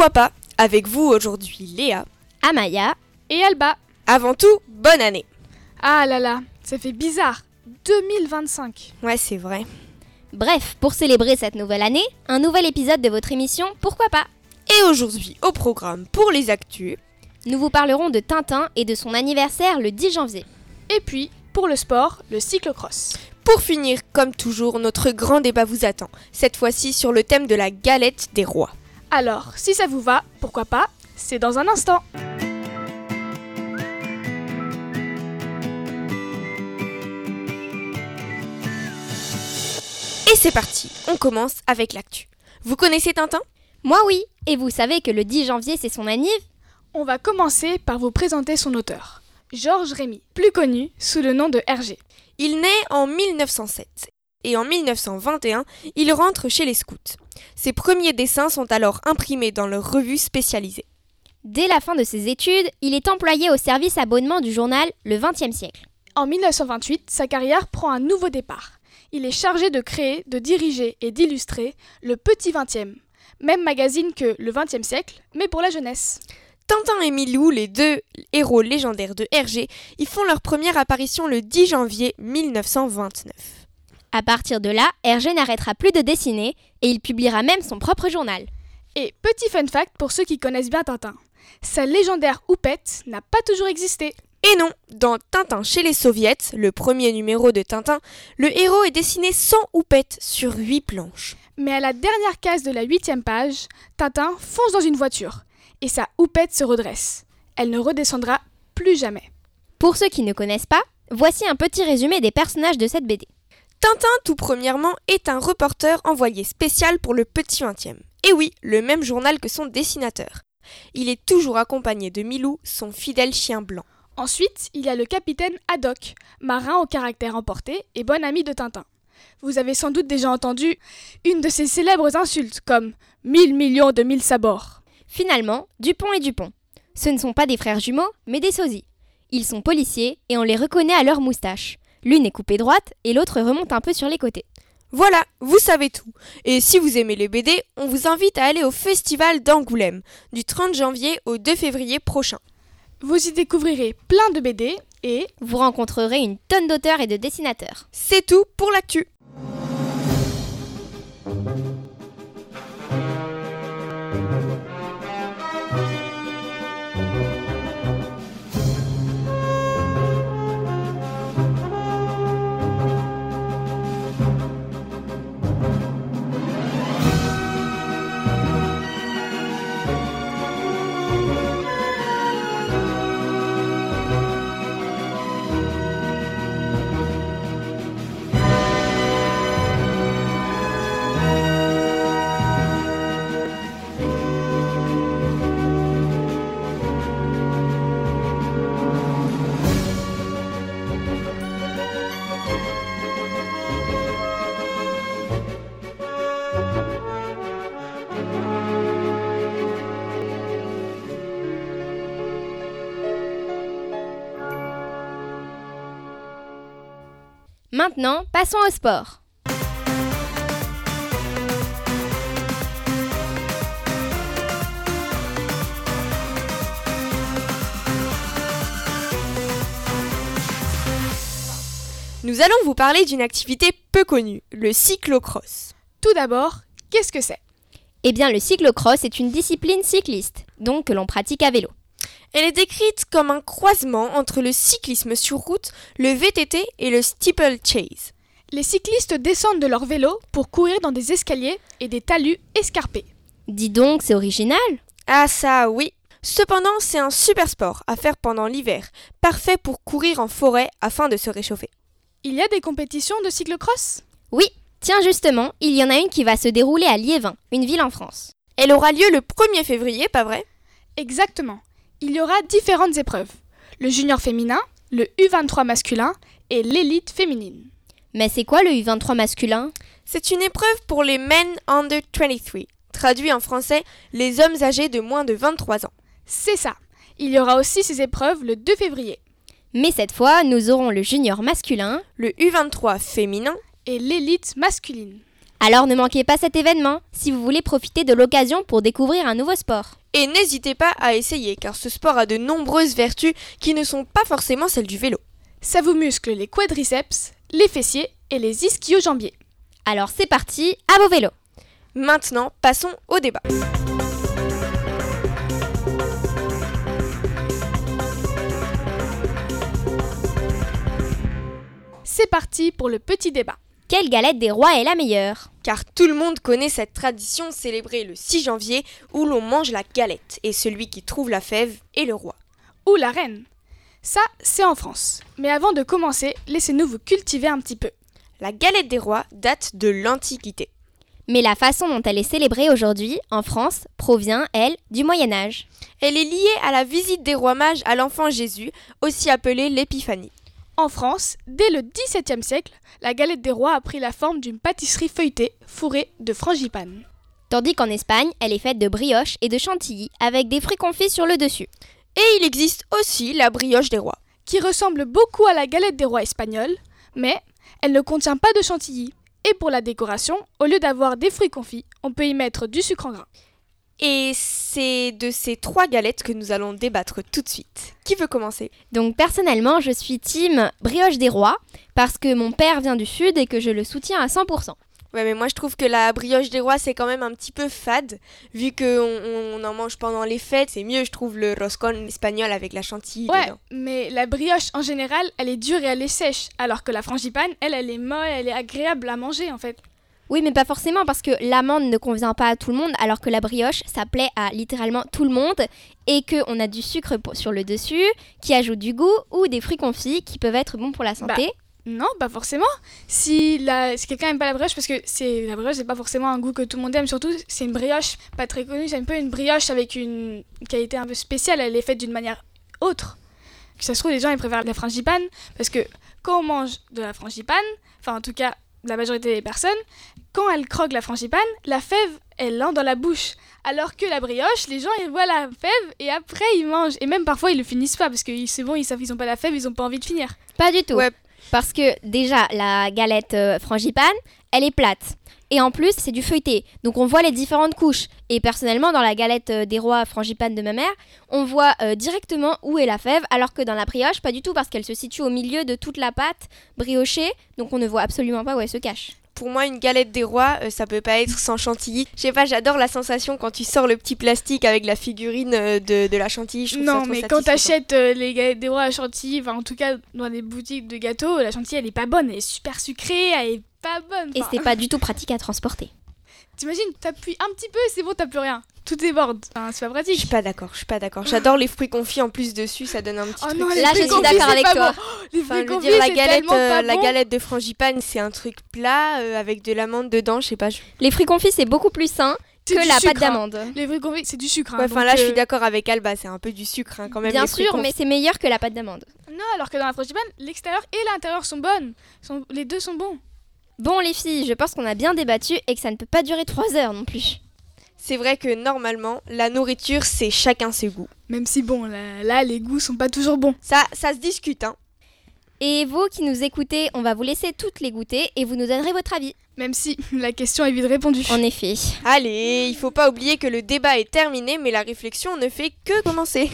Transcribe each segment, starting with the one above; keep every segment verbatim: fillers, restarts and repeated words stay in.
Pourquoi pas? Avec vous aujourd'hui Léa, Amaya et Alba. Avant tout, bonne année. Ah là là, ça fait bizarre. deux mille vingt-cinq. Ouais, c'est vrai. Bref, pour célébrer cette nouvelle année, un nouvel épisode de votre émission Pourquoi pas? Et aujourd'hui, au programme pour les actus, nous vous parlerons de Tintin et de son anniversaire le dix janvier. Et puis, pour le sport, le cyclocross. Pour finir, comme toujours, notre grand débat vous attend, cette fois-ci sur le thème de la galette des rois. Alors, si ça vous va, pourquoi pas, c'est dans un instant. Et c'est parti, on commence avec l'actu. Vous connaissez Tintin? Moi oui, et vous savez que le dix janvier c'est son anniv? On va commencer par vous présenter son auteur, Georges Rémy, plus connu sous le nom de Hergé. Il naît en mille neuf cent sept et en mille neuf cent vingt et un, il rentre chez les scouts. Ses premiers dessins sont alors imprimés dans leur revue spécialisée. Dès la fin de ses études, il est employé au service abonnement du journal Le vingtième siècle. En mille neuf cent vingt-huit, sa carrière prend un nouveau départ. Il est chargé de créer, de diriger et d'illustrer le Petit vingtième, même magazine que Le vingtième siècle, mais pour la jeunesse. Tintin et Milou, les deux héros légendaires de Hergé, y font leur première apparition le dix janvier mille neuf cent vingt-neuf. À partir de là, Hergé n'arrêtera plus de dessiner et il publiera même son propre journal. Et petit fun fact pour ceux qui connaissent bien Tintin, sa légendaire houppette n'a pas toujours existé. Et non, dans Tintin chez les soviets, le premier numéro de Tintin, le héros est dessiné sans houppette sur huit planches. Mais à la dernière case de la huitième page, Tintin fonce dans une voiture et sa houppette se redresse. Elle ne redescendra plus jamais. Pour ceux qui ne connaissent pas, voici un petit résumé des personnages de cette B D. Tintin, tout premièrement, est un reporter envoyé spécial pour le Petit vingtième. Et oui, le même journal que son dessinateur. Il est toujours accompagné de Milou, son fidèle chien blanc. Ensuite, il y a le capitaine Haddock, marin au caractère emporté et bon ami de Tintin. Vous avez sans doute déjà entendu une de ses célèbres insultes comme « mille millions de mille sabords ». Finalement, Dupont et Dupont. Ce ne sont pas des frères jumeaux, mais des sosies. Ils sont policiers et on les reconnaît à leur moustache. L'une est coupée droite et l'autre remonte un peu sur les côtés. Voilà, vous savez tout. Et si vous aimez les B D, on vous invite à aller au Festival d'Angoulême, du trente janvier au deux février prochain. Vous y découvrirez plein de B D et vous rencontrerez une tonne d'auteurs et de dessinateurs. C'est tout pour l'actu. Maintenant, passons au sport. Nous allons vous parler d'une activité peu connue, le cyclocross. Tout d'abord, qu'est-ce que c'est? Eh bien, le cyclocross est une discipline cycliste, donc que l'on pratique à vélo. Elle est décrite comme un croisement entre le cyclisme sur route, le V T T et le steeplechase. Les cyclistes descendent de leur vélo pour courir dans des escaliers et des talus escarpés. Dis donc, c'est original. Ah ça, oui. Cependant, c'est un super sport à faire pendant l'hiver, parfait pour courir en forêt afin de se réchauffer. Il y a des compétitions de cyclocross? Oui, tiens justement, il y en a une qui va se dérouler à Liévin, une ville en France. Elle aura lieu le premier février, pas vrai? Exactement. Il y aura différentes épreuves. Le junior féminin, le U vingt-trois masculin et l'élite féminine. Mais c'est quoi le U vingt-trois masculin? C'est une épreuve pour les Men Under vingt-trois, traduit en français les hommes âgés de moins de vingt-trois ans. C'est ça. Il y aura aussi ces épreuves le deux février. Mais cette fois, nous aurons le junior masculin, le U vingt-trois féminin et l'élite masculine. Alors ne manquez pas cet événement si vous voulez profiter de l'occasion pour découvrir un nouveau sport. Et n'hésitez pas à essayer car ce sport a de nombreuses vertus qui ne sont pas forcément celles du vélo. Ça vous muscle les quadriceps, les fessiers et les ischio-jambiers. Alors c'est parti, à vos vélos. Maintenant, passons au débat. C'est parti pour le petit débat. Quelle galette des rois est la meilleure ? Car tout le monde connaît cette tradition célébrée le six janvier où l'on mange la galette et celui qui trouve la fève est le roi. Ou la reine. Ça, c'est en France. Mais avant de commencer, laissez-nous vous cultiver un petit peu. La galette des rois date de l'Antiquité. Mais la façon dont elle est célébrée aujourd'hui, en France, provient, elle, du Moyen-Âge. Elle est liée à la visite des rois mages à l'enfant Jésus, aussi appelée l'Épiphanie. En France, dès le dix-septième siècle, la galette des rois a pris la forme d'une pâtisserie feuilletée fourrée de frangipane. Tandis qu'en Espagne, elle est faite de brioche et de chantilly, avec des fruits confits sur le dessus. Et il existe aussi la brioche des rois, qui ressemble beaucoup à la galette des rois espagnole, mais elle ne contient pas de chantilly. Et pour la décoration, au lieu d'avoir des fruits confits, on peut y mettre du sucre en grains. Et c'est de ces trois galettes que nous allons débattre tout de suite. Qui veut commencer ? Donc personnellement, je suis team brioche des rois, parce que mon père vient du sud et que je le soutiens à cent pour cent. Ouais, mais moi je trouve que la brioche des rois c'est quand même un petit peu fade, vu qu'on on en mange pendant les fêtes. C'est mieux, je trouve, le roscon espagnol avec la chantilly Ouais, dedans. mais la brioche en général, elle est dure et elle est sèche, alors que la frangipane, elle, elle est molle, elle est agréable à manger en fait. Oui, mais pas forcément, parce que l'amande ne convient pas à tout le monde, alors que la brioche, ça plaît à littéralement tout le monde, et qu'on a du sucre sur le dessus, qui ajoute du goût, ou des fruits confits qui peuvent être bons pour la santé. Bah. Non, pas forcément. Si, la, si quelqu'un aime pas la brioche, parce que c'est, la brioche, c'est pas forcément un goût que tout le monde aime, surtout c'est une brioche pas très connue, c'est un peu une brioche avec une qualité un peu spéciale, elle est faite d'une manière autre. Que ça se trouve, les gens ils préfèrent la frangipane, parce que quand on mange de la frangipane, enfin en tout cas la majorité des personnes, quand elles croquent la frangipane, la fève elle entre dans la bouche. Alors que la brioche, les gens ils voient la fève et après ils mangent. Et même parfois ils le finissent pas, parce que c'est bon, ils savent qu'ils ont pas la fève, ils ont pas envie de finir. Pas du tout. Ouais. Parce que déjà, la galette euh, frangipane, elle est plate. Et en plus, c'est du feuilleté. Donc on voit les différentes couches. Et personnellement, dans la galette euh, des rois frangipane de ma mère, on voit euh, directement où est la fève, alors que dans la brioche, pas du tout, parce qu'elle se situe au milieu de toute la pâte briochée. Donc on ne voit absolument pas où elle se cache. Pour moi, une galette des rois, euh, ça peut pas être sans chantilly. Je sais pas, j'adore la sensation quand tu sors le petit plastique avec la figurine euh, de, de la chantilly. Je trouve non, ça trop mais quand satisfaisant. t'achètes euh, les galettes des rois à chantilly, enfin en tout cas dans des boutiques de gâteaux, la chantilly elle est pas bonne, elle est super sucrée, elle est pas bonne. Et Enfin, c'est pas du tout pratique à transporter. t'imagines, t'appuies un petit peu et c'est bon, t'as plus rien. Tout déborde. Enfin, c'est pas Je pratique. suis pas d'accord, je suis pas d'accord. J'adore les fruits confits en plus dessus, ça donne un petit Oh truc. non, les Là, fruits je suis confits, d'accord c'est avec pas toi. bon. Les Enfin, fruits je veux confits, dire, la c'est galette, tellement euh, pas la bon. galette de frangipane, c'est un truc plat euh, avec de l'amande dedans, je sais pas. Je... Les fruits confits, c'est beaucoup plus sain C'est que du la sucre, pâte hein. d'amande. Les fruits confits, c'est du sucre. hein, Ouais, enfin donc, là, je euh, suis d'accord avec Alba, c'est un peu du sucre hein, quand même. Bien les fruits sûr, confits. mais c'est meilleur que la pâte d'amande. Non, alors que dans la frangipane, l'extérieur et l'intérieur sont bonnes. Sont- Les deux sont bons. Bon les filles, je pense qu'on a bien débattu et que ça ne peut pas durer trois heures non plus. C'est vrai que normalement, la nourriture, c'est chacun ses goûts. Même si bon, là, là, les goûts sont pas toujours bons. Ça, ça se discute, hein. Et vous qui nous écoutez, on va vous laisser toutes les goûter et vous nous donnerez votre avis. Même si la question est vite répondue. En effet. Allez, il faut pas oublier que le débat est terminé, mais la réflexion ne fait que commencer.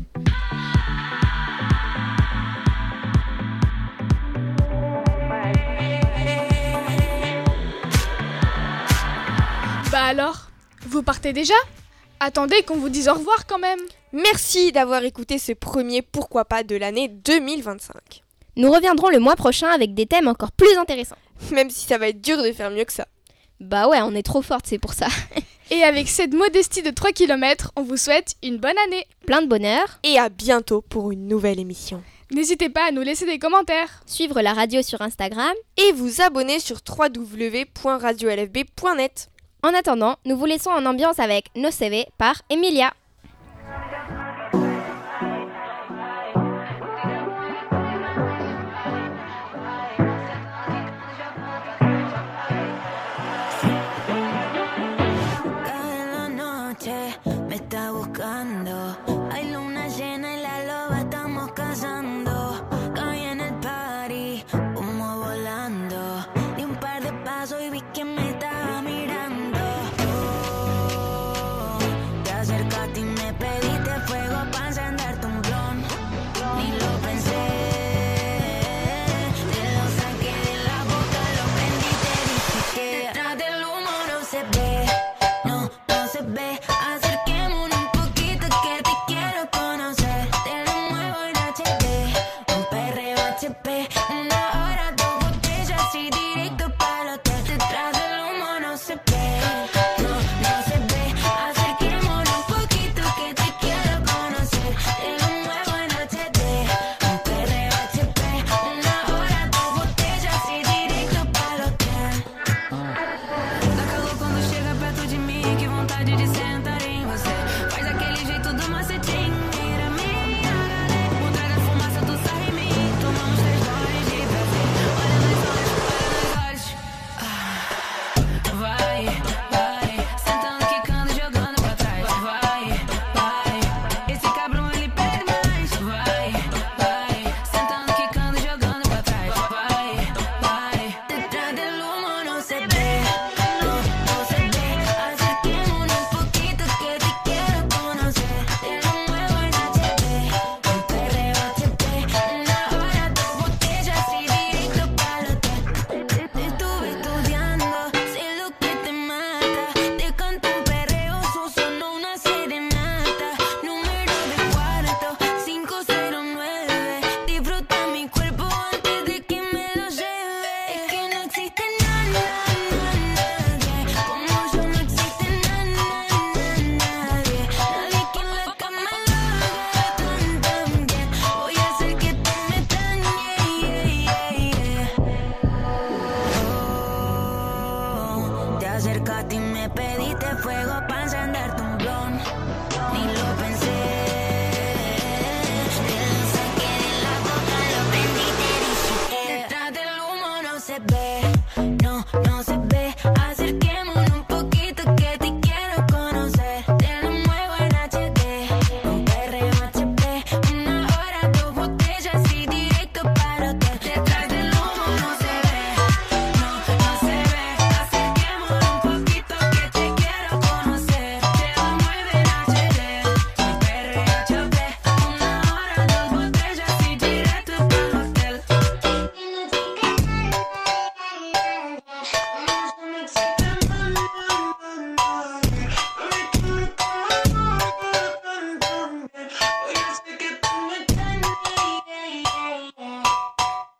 Bah alors, vous partez déjà ? Attendez qu'on vous dise au revoir quand même. Merci d'avoir écouté ce premier Pourquoi pas de l'année deux mille vingt-cinq. Nous reviendrons le mois prochain avec des thèmes encore plus intéressants. Même si ça va être dur de faire mieux que ça. Bah ouais, on est trop fortes, c'est pour ça. Et avec cette modestie de trois kilomètres, on vous souhaite une bonne année. Plein de bonheur. Et à bientôt pour une nouvelle émission. N'hésitez pas à nous laisser des commentaires. Suivre la radio sur Instagram. Et vous abonner sur w w w point radio l f b point net. En attendant, nous vous laissons en ambiance avec No C V par Emilia. Cae la noche, me está buscando. Hay luna llena y la loba estamos cazando.